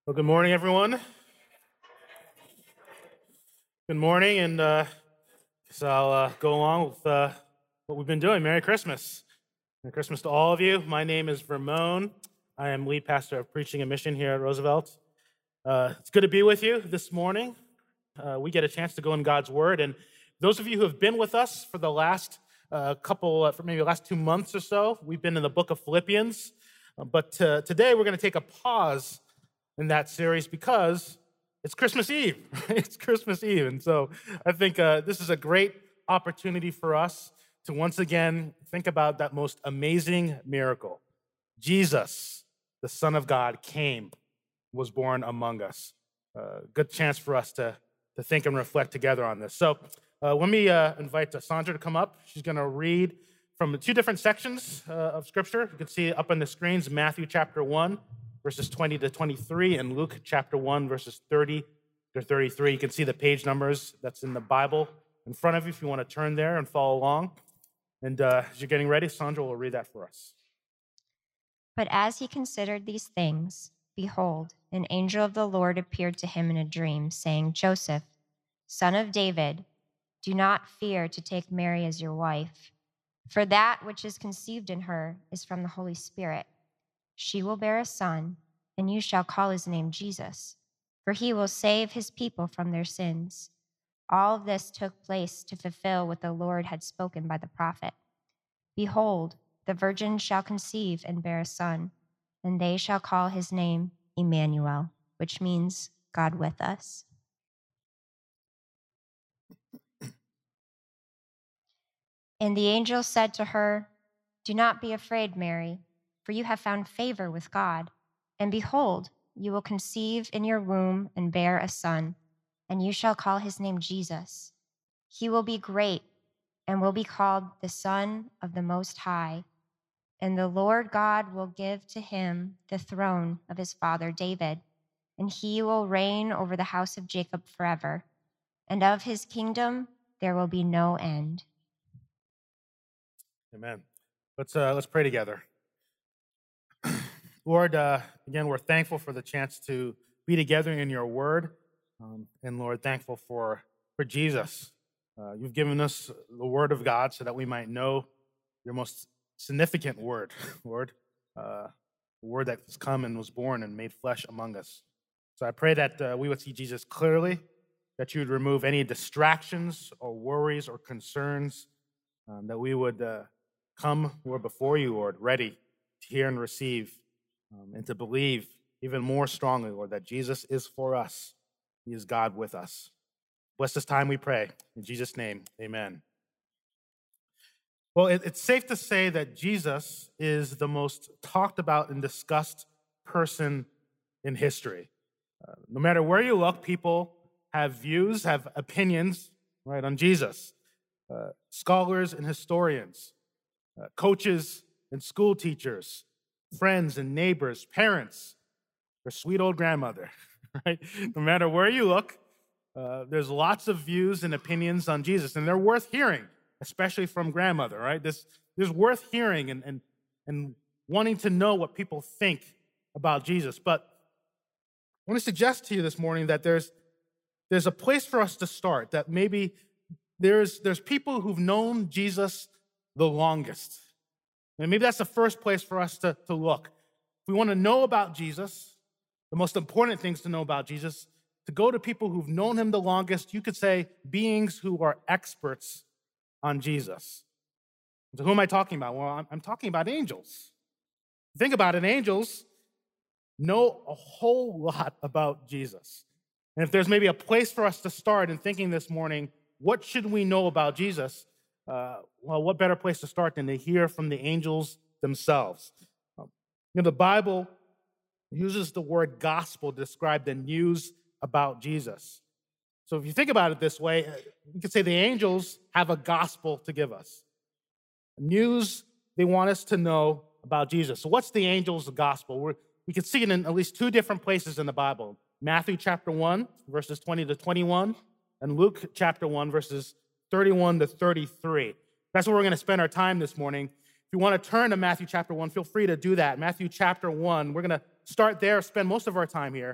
Well, good morning, everyone. Good morning, and so I'll go along with what we've been doing. Merry Christmas. Merry Christmas to all of you. My name is Vermone. I am lead pastor of Preaching and Mission here at Roosevelt. It's good to be with you this morning. We get a chance to go in God's Word, and those of you who have been with us for the last for maybe the last 2 months or so, we've been in the book of Philippians. But today we're going to take a pause in that series because it's Christmas Eve. It's Christmas Eve. And so I think this is a great opportunity for us to once again think about that most amazing miracle. Jesus, the Son of God, came, was born among us. Good chance for us to think and reflect together on this. So let me invite Sandra to come up. She's going to read from 2 different sections of Scripture. You can see up on the screens, Matthew chapter 1, verses 20 to 23, and Luke chapter 1, verses 30 to 33. You can see the page numbers that's in the Bible in front of you if you want to turn there and follow along. And as you're getting ready, Sandra will read that for us. But as he considered these things, behold, an angel of the Lord appeared to him in a dream, saying, Joseph, son of David, do not fear to take Mary as your wife, for that which is conceived in her is from the Holy Spirit. She will bear a son, and you shall call his name Jesus, for he will save his people from their sins. All of this took place to fulfill what the Lord had spoken by the prophet. Behold, the virgin shall conceive and bear a son, and they shall call his name Emmanuel, which means God with us. And the angel said to her, Do not be afraid, Mary, for you have found favor with God. And behold, you will conceive in your womb and bear a son, and you shall call his name Jesus. He will be great and will be called the Son of the Most High. And the Lord God will give to him the throne of his father David, and he will reign over the house of Jacob forever. And of his kingdom there will be no end. Amen. Let's pray together. Lord, again, we're thankful for the chance to be together in your word. And Lord, thankful for Jesus. You've given us the word of God so that we might know your most significant word, Lord, the word that has come and was born and made flesh among us. So I pray that we would see Jesus clearly, that you would remove any distractions or worries or concerns, that we would come, Lord, before you, Lord, ready to hear and receive, and to believe even more strongly, Lord, that Jesus is for us. He is God with us. Bless this time, we pray. In Jesus' name, amen. Well, it's safe to say that Jesus is the most talked about and discussed person in history. No matter where you look, people have views, have opinions, right, on Jesus. Scholars and historians, coaches and school teachers, friends and neighbors, parents, or sweet old grandmother, right? No matter where you look, there's lots of views and opinions on Jesus, and they're worth hearing, especially from grandmother, right? This is worth hearing and wanting to know what people think about Jesus. But I want to suggest to you this morning that there's a place for us to start, that maybe there's people who've known Jesus the longest. And maybe that's the first place for us to look. If we want to know about Jesus, the most important things to know about Jesus, to go to people who've known him the longest, you could say beings who are experts on Jesus. So who am I talking about? Well, I'm talking about angels. Think about it, angels know a whole lot about Jesus. And if there's maybe a place for us to start in thinking this morning, what should we know about Jesus? Well, what better place to start than to hear from the angels themselves? The Bible uses the word gospel to describe the news about Jesus. So if you think about it this way, you could say the angels have a gospel to give us. News they want us to know about Jesus. So what's the angels' gospel? We can see it in at least 2 different places in the Bible. Matthew chapter 1, verses 20 to 21, and Luke chapter 1, verses 31 to 33. That's where we're going to spend our time this morning. If you want to turn to Matthew chapter 1, feel free to do that. Matthew chapter 1, we're going to start there, spend most of our time here.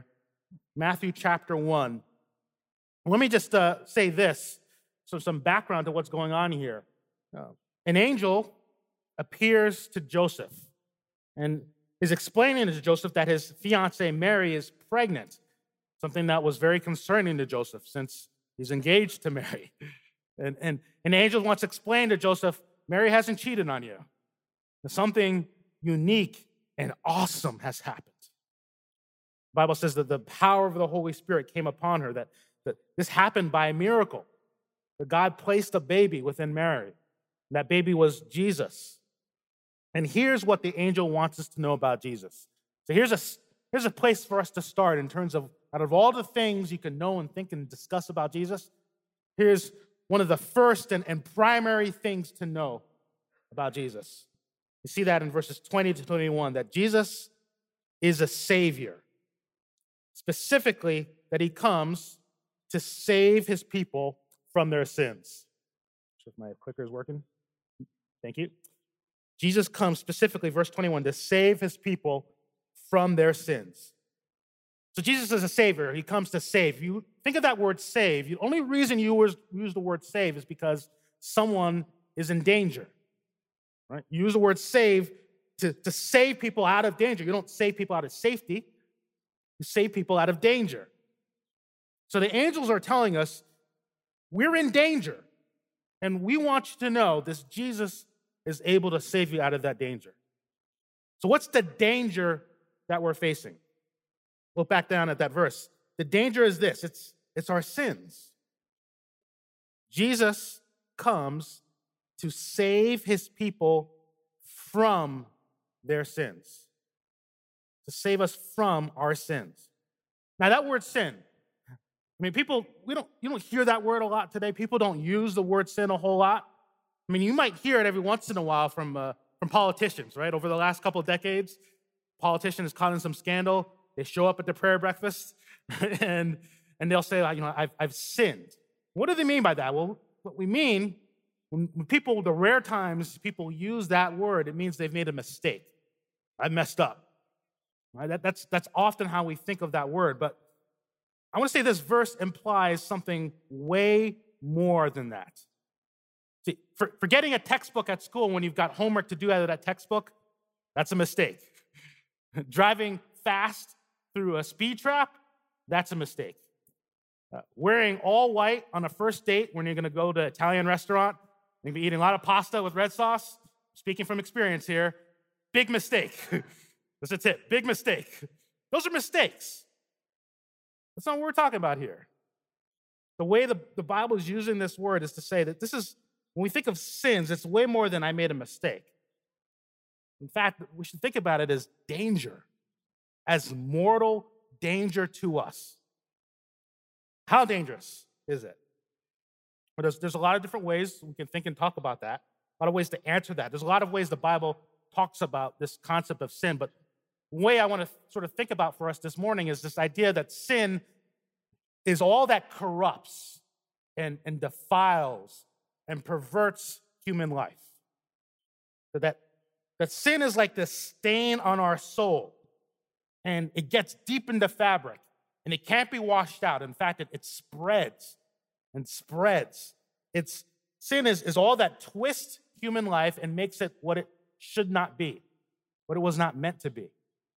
Matthew chapter 1. Let me just say this, so some background to what's going on here. An angel appears to Joseph and is explaining to Joseph that his fiancée Mary is pregnant, something that was very concerning to Joseph since he's engaged to Mary. And an angel wants to explain to Joseph, Mary hasn't cheated on you. Something unique and awesome has happened. The Bible says that the power of the Holy Spirit came upon her, that this happened by a miracle. That God placed a baby within Mary. That baby was Jesus. And here's what the angel wants us to know about Jesus. So here's a place for us to start in terms of, out of all the things you can know and think and discuss about Jesus, here's one of the first and primary things to know about Jesus. You see that in verses 20 to 21, that Jesus is a Savior. Specifically, that he comes to save his people from their sins. If my clicker is working. Thank you. Jesus comes specifically, verse 21, to save his people from their sins. So Jesus is a Savior. He comes to save. You think of that word save. The only reason you use the word save is because someone is in danger. Right? You use the word save to save people out of danger. You don't save people out of safety. You save people out of danger. So the angels are telling us, we're in danger. And we want you to know this Jesus is able to save you out of that danger. So what's the danger that we're facing? Look back down at that verse. The danger is this. It's our sins. Jesus comes to save his people from their sins. To save us from our sins. Now that word sin, I mean, you don't hear that word a lot today. People don't use the word sin a whole lot. I mean, you might hear it every once in a while from politicians, right? Over the last couple of decades, politicians caught in some scandal. They show up at the prayer breakfast, and they'll say, I've sinned. What do they mean by that? Well, what we mean, when people, the rare times people use that word, it means they've made a mistake. I messed up. Right? That's often how we think of that word. But I want to say this verse implies something way more than that. See, forgetting a textbook at school when you've got homework to do out of that textbook, that's a mistake. Driving fast through a speed trap, that's a mistake. Wearing all white on a first date when you're going to go to an Italian restaurant, maybe eating a lot of pasta with red sauce, speaking from experience here, big mistake. That's a tip, big mistake. Those are mistakes. That's not what we're talking about here. The way the Bible is using this word is to say that this is, when we think of sins, it's way more than I made a mistake. In fact, we should think about it as danger, as mortal danger to us. How dangerous is it? Well, there's a lot of different ways we can think and talk about that, a lot of ways to answer that. There's a lot of ways the Bible talks about this concept of sin, but the way I want to sort of think about for us this morning is this idea that sin is all that corrupts and defiles and perverts human life. So that sin is like this stain on our soul, and it gets deep into fabric, and it can't be washed out. In fact, it spreads and spreads. Sin is all that twists human life and makes it what it should not be, what it was not meant to be.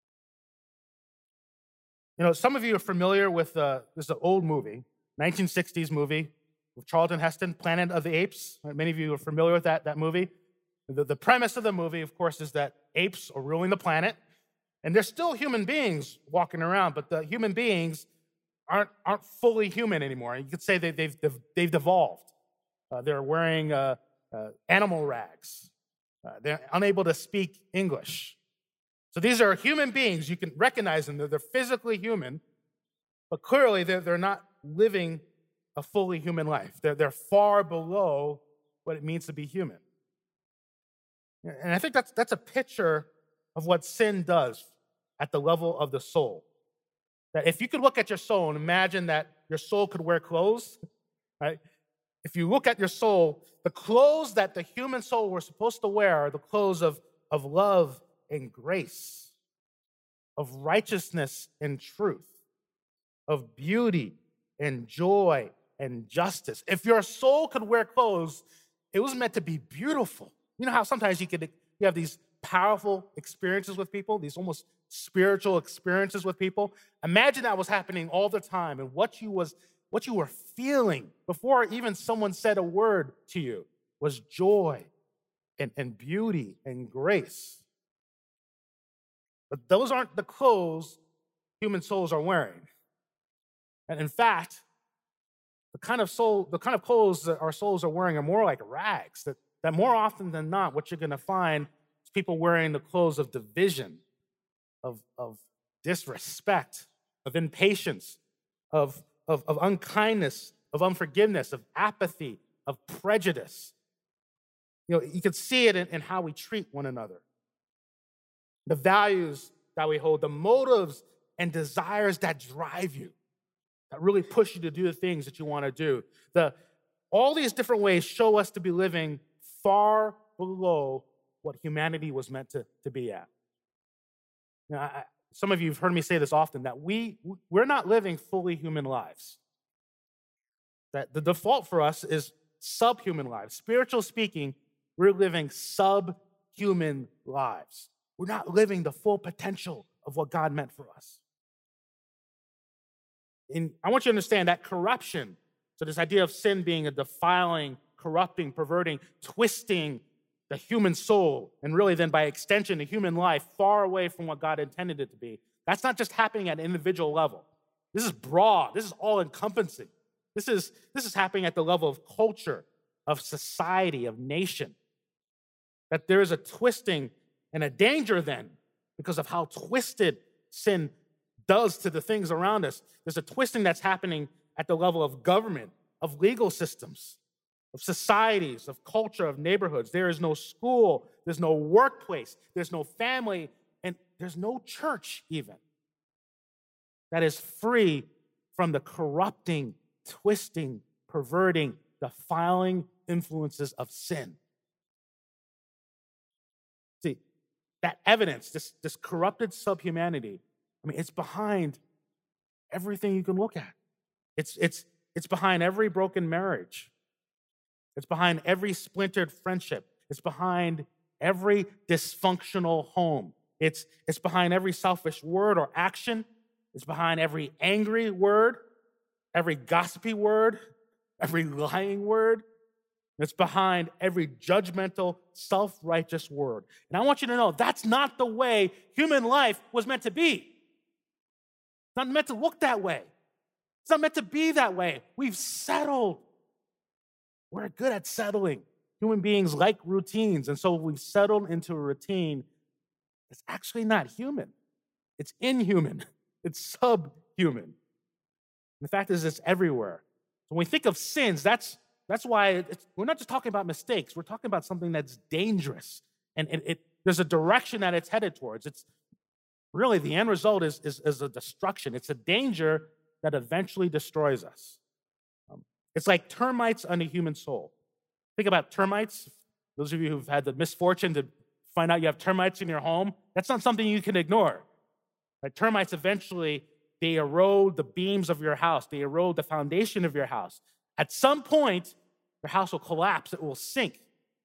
Some of you are familiar with this is an old movie, 1960s movie with Charlton Heston, Planet of the Apes. Many of you are familiar with that movie. The premise of the movie, of course, is that apes are ruling the planet, and there's still human beings walking around, but the human beings aren't fully human anymore. You could say they've devolved. They're wearing animal rags. They're unable to speak English. So these are human beings. You can recognize them. They're physically human, but clearly they're not living a fully human life. They're far below what it means to be human. And I think that's a picture of what sin does at the level of the soul. That if you could look at your soul and imagine that your soul could wear clothes, right? If you look at your soul, the clothes that the human soul were supposed to wear are the clothes of love and grace, of righteousness and truth. of beauty and joy and justice. If your soul could wear clothes, it was meant to be beautiful. You know how sometimes you have these powerful experiences with people, these almost spiritual experiences with people. Imagine that was happening all the time, and what you were feeling before even someone said a word to you was joy and beauty and grace. But those aren't the clothes human souls are wearing. And in fact, the kind of clothes that our souls are wearing are more like rags, that more often than not, what you're going to find is people wearing the clothes of division, of disrespect, of impatience, of unkindness, of unforgiveness, of apathy, of prejudice. You know, you can see it in how we treat one another. The values that we hold, the motives and desires that drive you, that really push you to do the things that you want to do. All these different ways show us to be living far below what humanity was meant to be at. Now, some of you have heard me say this often, that we're not living fully human lives. That the default for us is subhuman lives. Spiritual speaking, we're living subhuman lives. We're not living the full potential of what God meant for us. And I want you to understand that corruption, so this idea of sin being a defiling, corrupting, perverting, twisting the human soul, and really then by extension the human life far away from what God intended it to be, that's not just happening at an individual level. This is broad. This is all-encompassing. This is happening at the level of culture, of society, of nation. That there is a twisting and a danger then because of how twisted sin does to the things around us. There's a twisting that's happening at the level of government, of legal systems, of societies, of culture, of neighborhoods. There is no school, there's no workplace, there's no family, and there's no church even that is free from the corrupting, twisting, perverting, defiling influences of sin. See, that evidence, this corrupted subhumanity, I mean, it's behind everything you can look at. It's behind every broken marriage. It's behind every splintered friendship. It's behind every dysfunctional home. It's behind every selfish word or action. It's behind every angry word, every gossipy word, every lying word. It's behind every judgmental, self-righteous word. And I want you to know that's not the way human life was meant to be. It's not meant to look that way. It's not meant to be that way. We've settled. We're good at settling. Human beings like routines, and so we've settled into a routine that's actually not human. It's inhuman. It's subhuman. The fact is, it's everywhere. So when we think of sins, that's why we're not just talking about mistakes. We're talking about something that's dangerous, and there's a direction that it's headed towards. It's really the end result is a destruction. It's a danger that eventually destroys us. It's like termites on a human soul. Think about termites. Those of you who've had the misfortune to find out you have termites in your home, that's not something you can ignore. Like termites eventually, they erode the beams of your house. They erode the foundation of your house. At some point, your house will collapse. It will sink.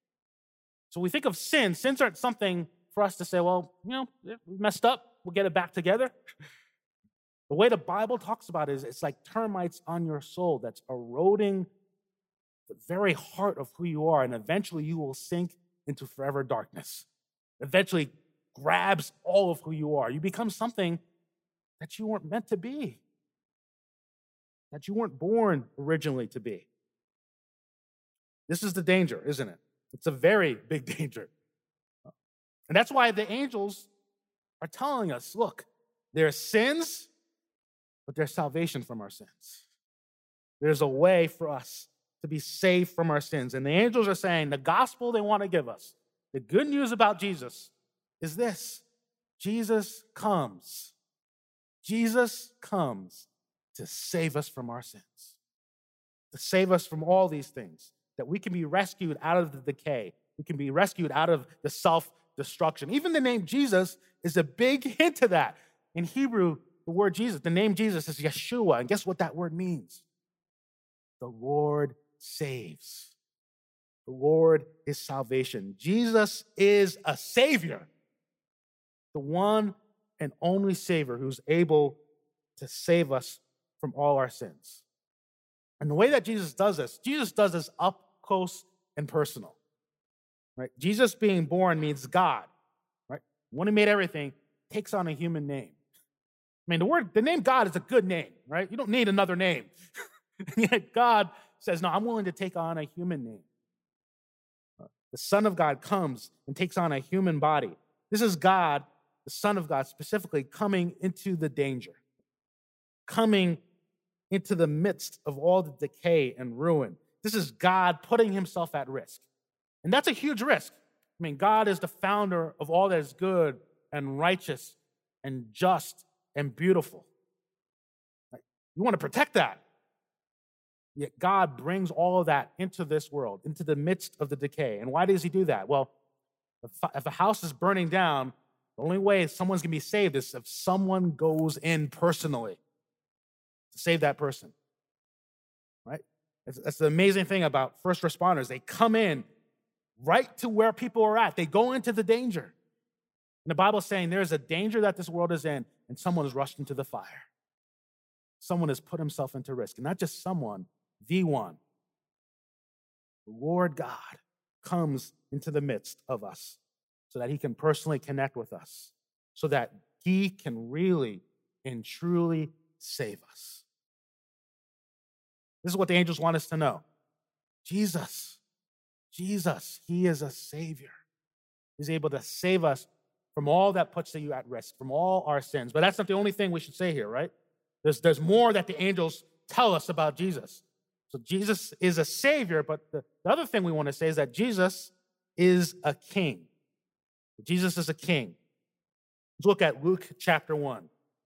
So we think of sin. Sins aren't something for us to say, well, we messed up. We'll get it back together. The way the Bible talks about it is it's like termites on your soul that's eroding the very heart of who you are, and eventually you will sink into forever darkness. Eventually grabs all of who you are. You become something that you weren't meant to be, that you weren't born originally to be. This is the danger, isn't it? It's a very big danger. And that's why the angels are telling us, look, there are sins, but there's salvation from our sins. There's a way for us to be saved from our sins. And the angels are saying the gospel they want to give us, the good news about Jesus is this: Jesus comes. Jesus comes to save us from our sins, to save us from all these things, that we can be rescued out of the decay. We can be rescued out of the self-destruction. Even the name Jesus is a big hint to that. In Hebrew, the word Jesus, the name Jesus is Yeshua. And guess what that word means? The Lord saves. The Lord is salvation. Jesus is a Savior, the one and only Savior who's able to save us from all our sins. And the way that Jesus does this up close and personal. Right? Jesus being born means God. Right? One who made everything takes on a human name. I mean, the name God is a good name, right? You don't need another name. And yet God says, no, I'm willing to take on a human name. The Son of God comes and takes on a human body. This is God, the Son of God, specifically coming into the danger, coming into the midst of all the decay and ruin. This is God putting himself at risk. And that's a huge risk. I mean, God is the founder of all that is good and righteous and just and beautiful. You want to protect that. Yet God brings all of that into this world, into the midst of the decay. And why does he do that? Well, if a house is burning down, the only way someone's going to be saved is if someone goes in personally to save that person, right? That's the amazing thing about first responders. They come in right to where people are at. They go into the danger. And the Bible is saying there's a danger that this world is in, and someone has rushed into the fire. Someone has put himself into risk. And not just someone, the one. The Lord God comes into the midst of us so that he can personally connect with us, so that he can really and truly save us. This is what the angels want us to know. Jesus, he is a Savior. He's able to save us from all that puts you at risk, from all our sins. But that's not the only thing we should say here, right? There's more that the angels tell us about Jesus. So Jesus is a Savior, but the other thing we want to say is that Jesus is a king. Jesus is a king. Let's look at Luke chapter 1.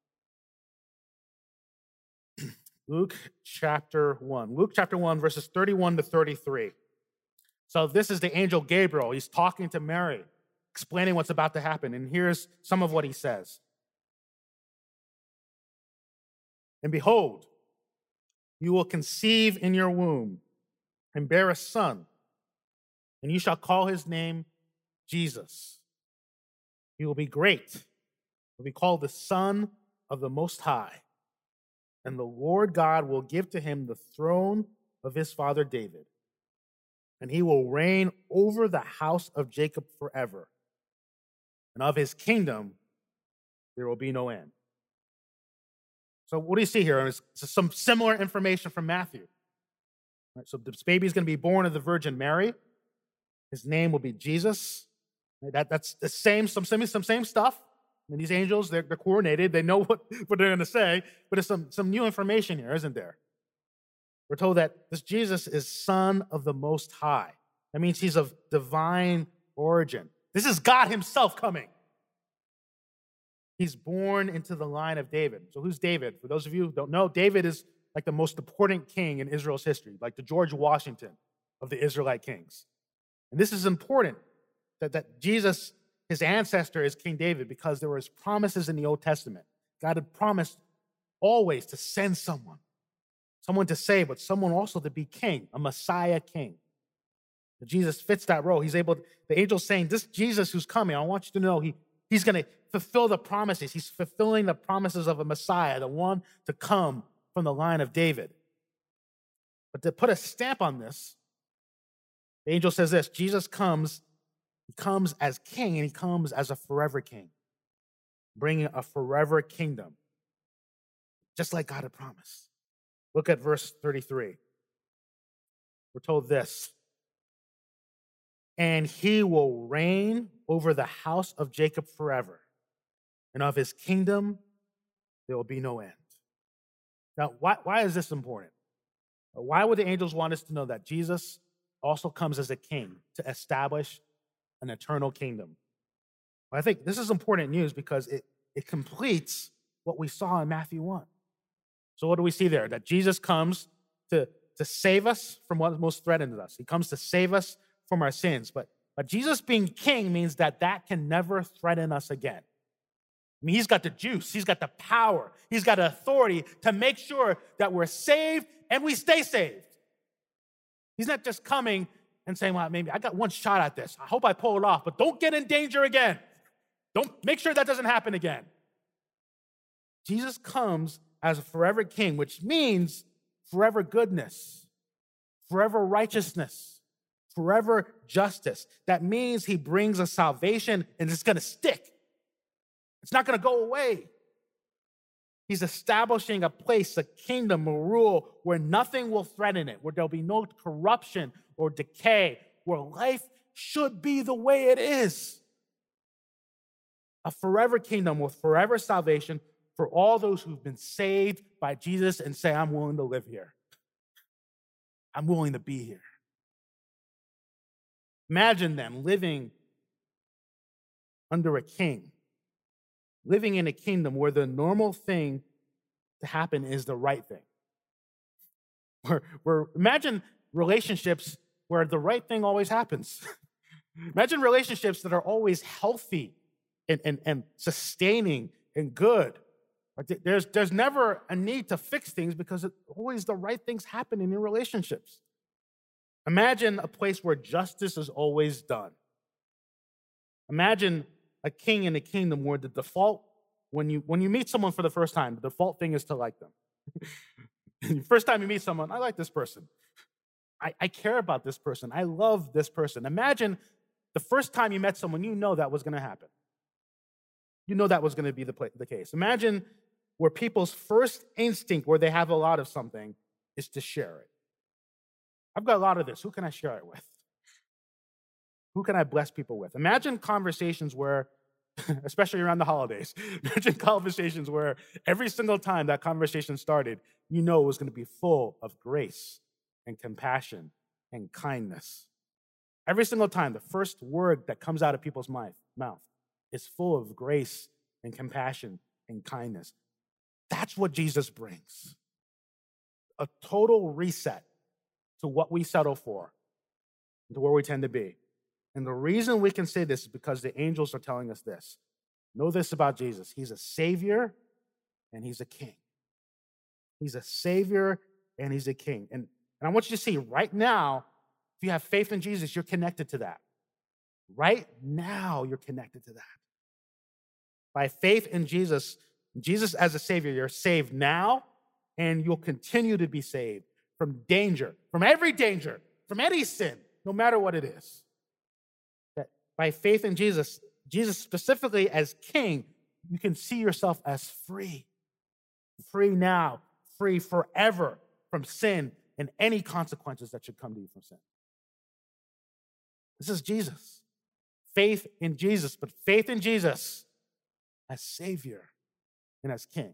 Luke chapter 1. Luke chapter 1, verses 31 to 33. So this is the angel Gabriel. He's talking to Mary, explaining what's about to happen. And here's some of what he says. And behold, you will conceive in your womb and bear a son, and you shall call his name Jesus. He will be great. He will be called the Son of the Most High. And the Lord God will give to him the throne of his father David. And he will reign over the house of Jacob forever. And of his kingdom there will be no end. So what do you see here? It's some similar information from Matthew. Right, so this baby is going to be born of the Virgin Mary. His name will be Jesus. Right, that's the same, some same stuff. I mean, these angels, they're coordinated. They know what they're going to say. But there's some new information here, isn't there? We're told that this Jesus is Son of the Most High. That means he's of divine origin. This is God himself coming. He's born into the line of David. So who's David? For those of you who don't know, David is like the most important king in Israel's history, like the George Washington of the Israelite kings. And this is important, that Jesus, his ancestor, is King David, because there was promises in the Old Testament. God had promised always to send someone to save, but someone also to be king, a Messiah king. But Jesus fits that role. The angel's saying, this Jesus who's coming, I want you to know he's going to fulfill the promises. He's fulfilling the promises of a Messiah, the one to come from the line of David. But to put a stamp on this, the angel says this: Jesus comes, he comes as king, and he comes as a forever king, bringing a forever kingdom, just like God had promised. Look at verse 33. We're told this: and he will reign over the house of Jacob forever, and of his kingdom there will be no end. Now, why is this important? Why would the angels want us to know that Jesus also comes as a king to establish an eternal kingdom? Well, I think this is important news because it completes what we saw in Matthew 1. So what do we see there? That Jesus comes to save us from what most threatens us. He comes to save us from our sins. But Jesus being king means that can never threaten us again. I mean, he's got the juice. He's got the power. He's got the authority to make sure that we're saved and we stay saved. He's not just coming and saying, well, maybe I got one shot at this. I hope I pull it off, but don't get in danger again. Don't make sure that doesn't happen again. Jesus comes as a forever king, which means forever goodness, forever righteousness, forever justice. That means he brings a salvation and it's going to stick. It's not going to go away. He's establishing a place, a kingdom, a rule where nothing will threaten it, where there'll be no corruption or decay, where life should be the way it is. A forever kingdom with forever salvation for all those who've been saved by Jesus and say, I'm willing to live here. I'm willing to be here. Imagine them living under a king, living in a kingdom where the normal thing to happen is the right thing. Imagine relationships where the right thing always happens. Imagine relationships that are always healthy and sustaining and good. There's never a need to fix things because always the right things happen in your relationships. Imagine a place where justice is always done. Imagine a king in a kingdom where the default, when you meet someone for the first time, the default thing is to like them. First time you meet someone, I like this person. I care about this person. I love this person. Imagine the first time you met someone, you know that was going to happen. You know that was going to be the case. Imagine where people's first instinct, where they have a lot of something, is to share it. I've got a lot of this. Who can I share it with? Who can I bless people with? Imagine conversations where, especially around the holidays, imagine conversations where every single time that conversation started, you know it was going to be full of grace and compassion and kindness. Every single time, the first word that comes out of people's mouth is full of grace and compassion and kindness. That's what Jesus brings. A total reset to what we settle for, to where we tend to be. And the reason we can say this is because the angels are telling us this. Know this about Jesus. He's a savior and he's a king. He's a savior and he's a king. And I want you to see right now, if you have faith in Jesus, you're connected to that. Right now, you're connected to that. By faith in Jesus, Jesus as a savior, you're saved now, and you'll continue to be saved from danger, from every danger, from any sin, no matter what it is. That by faith in Jesus, Jesus specifically as king, you can see yourself as free. Free now, free forever from sin and any consequences that should come to you from sin. This is Jesus. Faith in Jesus, but faith in Jesus as Savior and as King.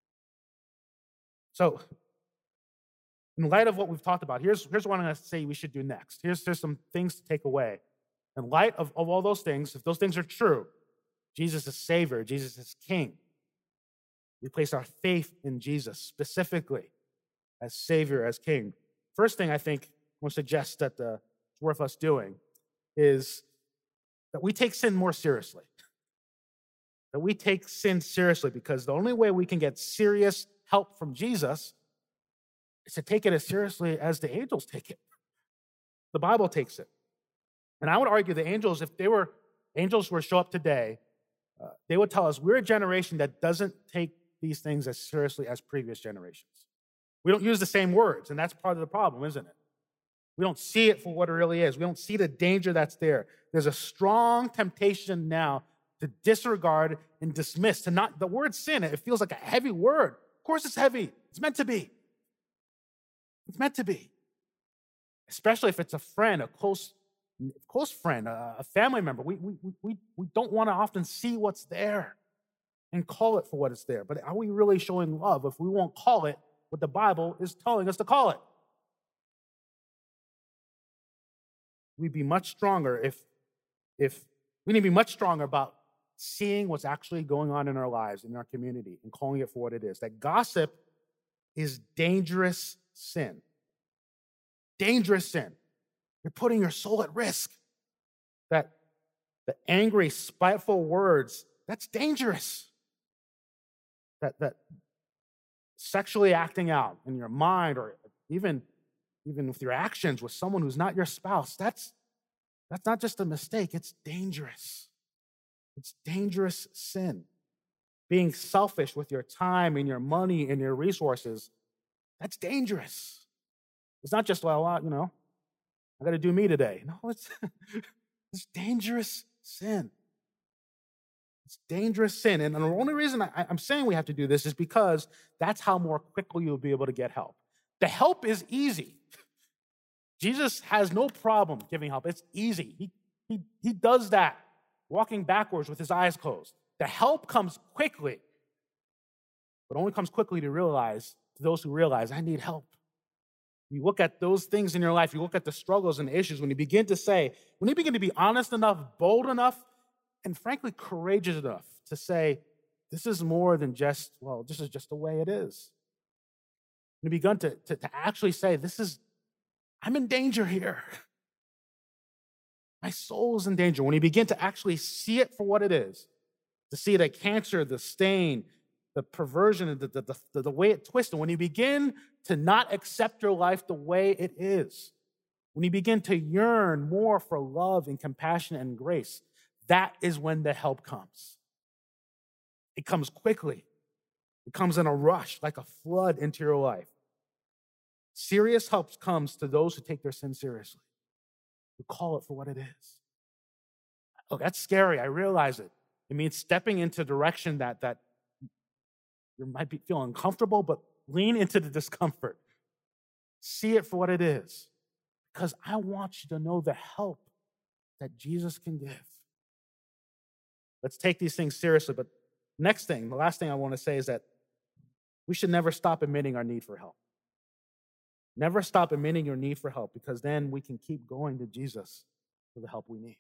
So, in light of what we've talked about, here's what I'm going to say we should do next. Here's some things to take away. In light of all those things, if those things are true, Jesus is Savior, Jesus is King. We place our faith in Jesus specifically as Savior, as King. First thing I think I want to suggest that it's worth us doing is that we take sin more seriously. That we take sin seriously, because the only way we can get serious help from Jesus is to take it as seriously as the angels take it. The Bible takes it. And I would argue the angels, if angels were to show up today, they would tell us we're a generation that doesn't take these things as seriously as previous generations. We don't use the same words, and that's part of the problem, isn't it? We don't see it for what it really is. We don't see the danger that's there. There's a strong temptation now to disregard and dismiss, the word sin, it feels like a heavy word. Of course it's heavy. It's meant to be. It's meant to be. Especially if it's a friend, a close friend, a family member. We don't want to often see what's there and call it for what it's there. But are we really showing love if we won't call it what the Bible is telling us to call it? We'd be much stronger if we need to be much stronger about seeing what's actually going on in our lives, in our community, and calling it for what it is. That gossip is dangerous sin. Dangerous sin. You're putting your soul at risk. That the angry, spiteful words, that's dangerous. that sexually acting out in your mind, or even with your actions with someone who's not your spouse, that's not just a mistake, it's dangerous. It's dangerous sin. Being selfish with your time and your money and your resources, that's dangerous. It's not just, well, I got to do me today. No, it's dangerous sin. It's dangerous sin. And the only reason I'm saying we have to do this is because that's how more quickly you'll be able to get help. The help is easy. Jesus has no problem giving help. It's easy. He does that, walking backwards with his eyes closed. The help comes quickly, but only comes quickly to those who realize, I need help. You look at those things in your life, you look at the struggles and the issues, when you begin to be honest enough, bold enough, and frankly, courageous enough to say, this is more than just, this is just the way it is. When you begin to actually say, I'm in danger here. My soul is in danger. When you begin to actually see it for what it is, to see the cancer, the stain, the perversion, the way it twisted, when you begin to not accept your life the way it is, when you begin to yearn more for love and compassion and grace, that is when the help comes. It comes quickly. It comes in a rush, like a flood into your life. Serious help comes to those who take their sin seriously, who call it for what it is. Oh, that's scary. I realize it. It means stepping into a direction that you might feel uncomfortable, but lean into the discomfort. See it for what it is, because I want you to know the help that Jesus can give. Let's take these things seriously. But the last thing I want to say is that we should never stop admitting our need for help. Never stop admitting your need for help, because then we can keep going to Jesus for the help we need.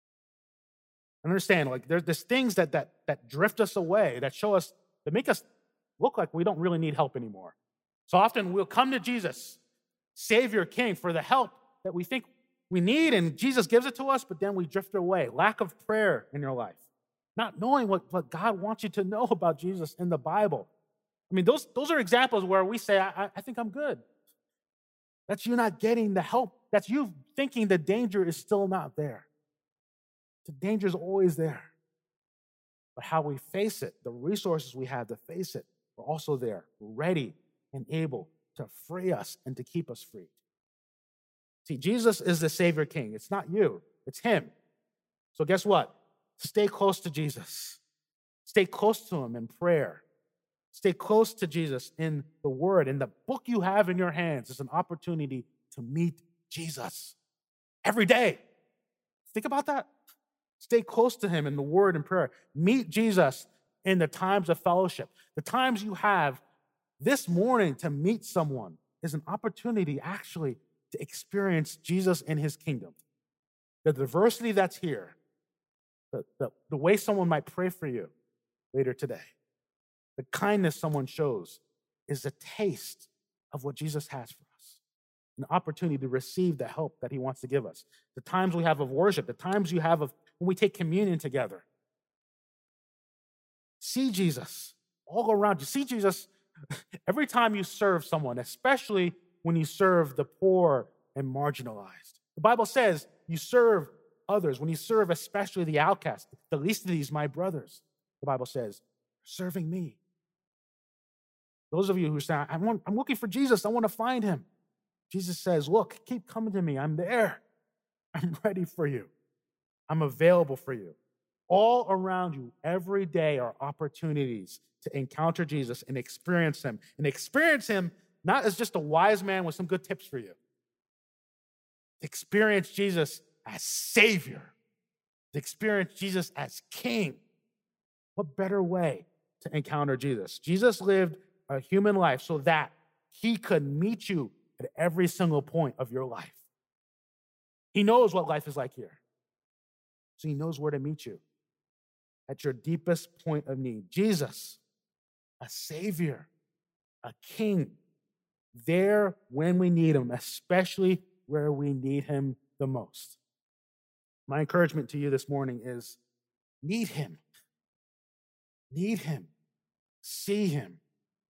Understand, there's things that drift us away, that make us look like we don't really need help anymore. So often we'll come to Jesus, Savior, King, for the help that we think we need, and Jesus gives it to us, but then we drift away. Lack of prayer in your life. Not knowing what God wants you to know about Jesus in the Bible. I mean, those are examples where we say, I think I'm good. That's you not getting the help. That's you thinking the danger is still not there. The danger is always there. But how we face it, the resources we have to face it, are also there, ready and able to free us and to keep us free. See, Jesus is the Savior King. It's not you, it's him. So guess what? Stay close to Jesus. Stay close to him in prayer. Stay close to Jesus in the Word. And the book you have in your hands is an opportunity to meet Jesus every day. Think about that. Stay close to him in the Word and prayer. Meet Jesus in the times of fellowship. The times you have this morning to meet someone is an opportunity actually to experience Jesus in his kingdom. The diversity that's here, the way someone might pray for you later today, the kindness someone shows is a taste of what Jesus has for us, an opportunity to receive the help that he wants to give us. The times we have of worship, the times you have of when we take communion together. See Jesus all around you. See Jesus every time you serve someone, especially when you serve the poor and marginalized. The Bible says you serve others, when you serve especially the outcast, the least of these, my brothers, the Bible says, serving me. Those of you who say, I'm looking for Jesus, I want to find him. Jesus says, look, keep coming to me. I'm there. I'm ready for you. I'm available for you. All around you, every day are opportunities to encounter Jesus and experience him. And experience him not as just a wise man with some good tips for you. Experience Jesus as Savior. Experience Jesus as King. What better way to encounter Jesus? Jesus lived a human life so that he could meet you at every single point of your life. He knows what life is like here. So he knows where to meet you at your deepest point of need. Jesus, a Savior, a King, there when we need him, especially where we need him the most. My encouragement to you this morning is need him. Need him. See him.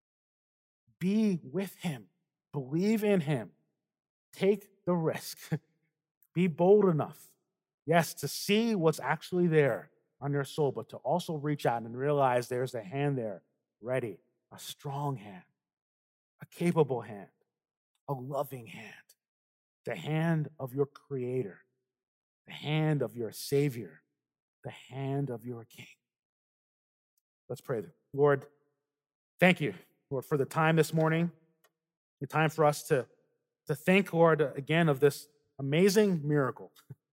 Be with him. Believe in him. Take the risk. Be bold enough, yes, to see what's actually there on your soul, but to also reach out and realize there's a hand there, ready, a strong hand, a capable hand, a loving hand, the hand of your Creator, the hand of your Savior, the hand of your King. Let's pray. Lord, thank you, Lord, for the time this morning, the time for us to think, Lord, again, of this amazing miracle.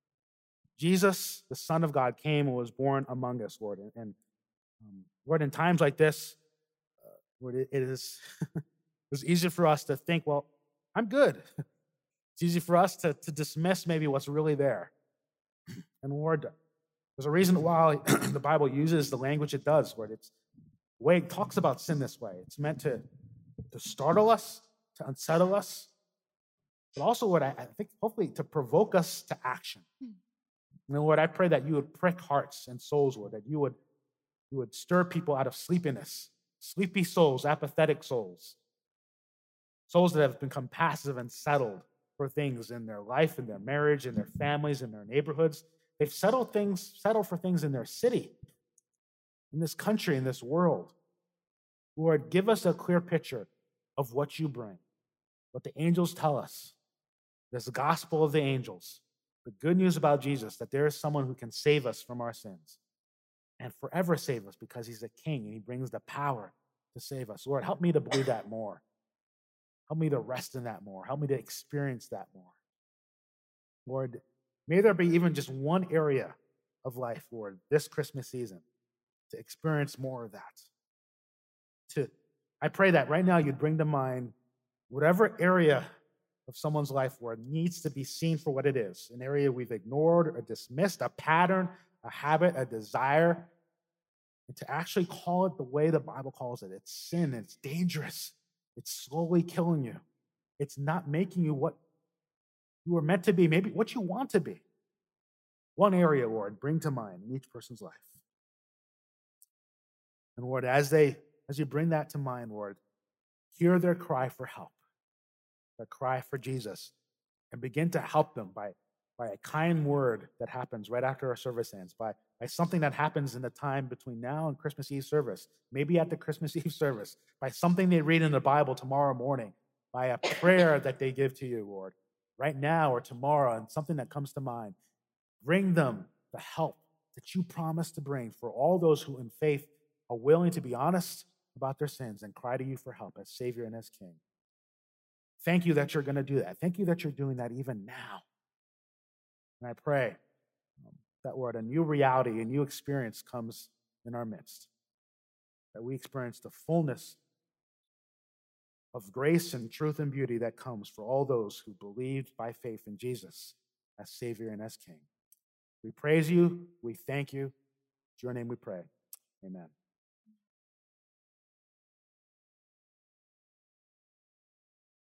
Jesus, the Son of God, came and was born among us, Lord. And Lord, in times like this, Lord, it is it's easy for us to think, well, I'm good. It's easy for us to dismiss maybe what's really there. And Lord, there's a reason why the Bible uses the language it does, Lord. It's the way it talks about sin this way. It's meant to startle us, to unsettle us, but also, Lord, I think hopefully to provoke us to action. And Lord, I pray that you would prick hearts and souls, Lord, that you would stir people out of sleepiness, sleepy souls, apathetic souls, souls that have become passive and settled for things in their life, in their marriage, in their families, in their neighborhoods. They've settled for things in their city, in this country, in this world. Lord, give us a clear picture of what you bring, what the angels tell us. There's the gospel of the angels, the good news about Jesus, that there is someone who can save us from our sins and forever save us because he's a king and he brings the power to save us. Lord, help me to believe that more. Help me to rest in that more. Help me to experience that more. Lord, may there be even just one area of life, Lord, this Christmas season to experience more of that. I pray that right now you'd bring to mind whatever area of someone's life where it needs to be seen for what it is, an area we've ignored or dismissed, a pattern, a habit, a desire, and to actually call it the way the Bible calls it. It's sin, it's dangerous, it's slowly killing you. It's not making you what you were meant to be, maybe what you want to be. One area, Lord, bring to mind in each person's life. And Lord, as you bring that to mind, Lord, hear their cry for help, their cry for Jesus, and begin to help them by a kind word that happens right after our service ends, by something that happens in the time between now and Christmas Eve service, maybe at the Christmas Eve service, by something they read in the Bible tomorrow morning, by a prayer that they give to you, Lord, right now or tomorrow, and something that comes to mind. Bring them the help that you promised to bring for all those who in faith are willing to be honest about their sins and cry to you for help as Savior and as King. Thank you that you're going to do that. Thank you that you're doing that even now. And I pray that, Lord, a new reality, a new experience comes in our midst, that we experience the fullness of grace and truth and beauty that comes for all those who believed by faith in Jesus as Savior and as King. We praise you. We thank you. In your name we pray. Amen.